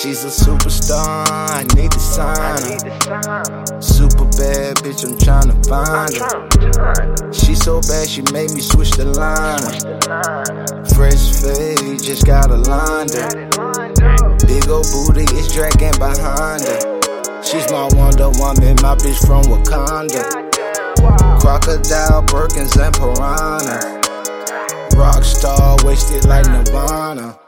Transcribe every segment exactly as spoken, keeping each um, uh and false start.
She's a superstar, I need to sign her. Super bad bitch, I'm tryna find her. She so bad, she made me switch the liner. Fresh fade, just got a lined her. Big ol' booty is dragging behind her. She's my Wonder Woman, my bitch from Wakanda. Crocodile, Birkins, and Piranha. Rockstar, wasted like Nirvana.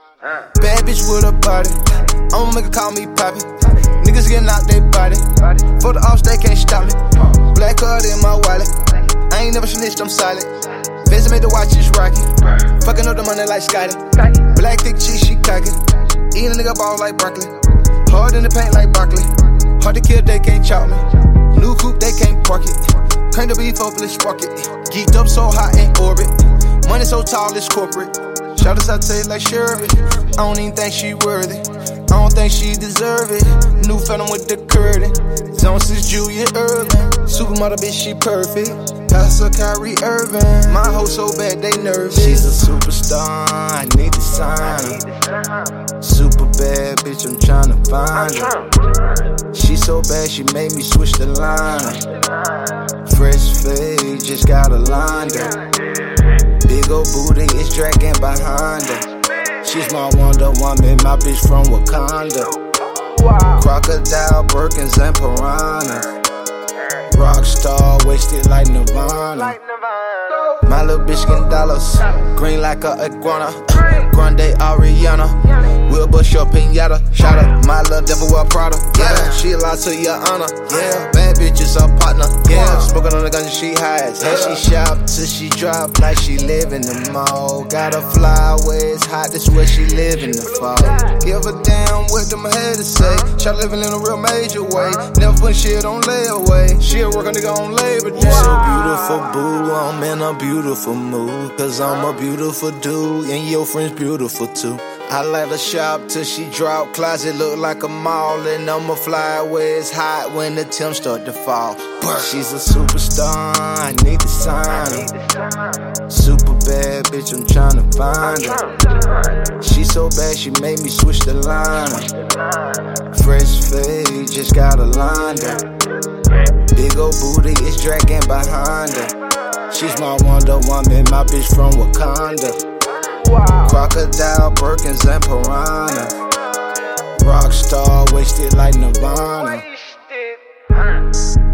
Bad bitch with a body, I'ma make her call me Poppy. Niggas getting out they body, for the offs they can't stop me. Black card in my wallet, I ain't never snitched, I'm solid. Feds made the watches rocky, fucking up the money like Scotty. Black thick cheese, she cocky, eating a nigga ball like broccoli. Hard in the paint like broccoli, hard to kill, they can't chop me. New coupe, they can't park it. Crank the beef up, let's spark it. Geeked up so hot in orbit, money so tall, it's corporate. Shout us out, taste like sherbet. I don't even think she worthy, I don't think she deserve it. New phantom with the curtain, zone since Julia Erving. Supermodel bitch, she perfect. Pass her Kyrie Irving. My hoe so bad, they nervous. She's a superstar, I need to sign her. Super bad bitch, I'm tryna find her. She so bad, she made me switch the line. Fresh fade, just got a lined her. Big ol' booty is dragging behind her. She's my Wonder Woman, my bitch from Wakanda. Crocodile, Birkins, and Piranha. Rockstar, wasted like Nirvana. My little bitch getting dollars, green like a iguana. Grande Ariana, we'll bust your pinata. Shout out, my little devil well Prada. Yeah, she a lot to your honor. Yeah, bad bitch is her partner. Yeah, smoking on the gun she hides. And she shout till she drop like she live in the mall. Gotta fly where it's hot, this where she live in the fall. Give a damn what them haters say. Shout living in a real major way. Never put shit on layaway. She a work a nigga on Labor Day. So beautiful, boo, I'm in a beautiful mood. Cause I'm a beautiful dude, and your friend's beautiful too. I let her shop till she drop. Closet look like a mall, and I'ma fly where it's hot when the temps start to fall. She's a superstar, I need to sign her. Super bad bitch, I'm tryna find her. She so bad, she made me switch the liner. Fresh fade, just got a lined her. Big ol' booty is dragging behind her. She's my Wonder Woman, my bitch from Wakanda. Crocodile, Birkins, and Piranha. Rockstar, wasted like Nirvana.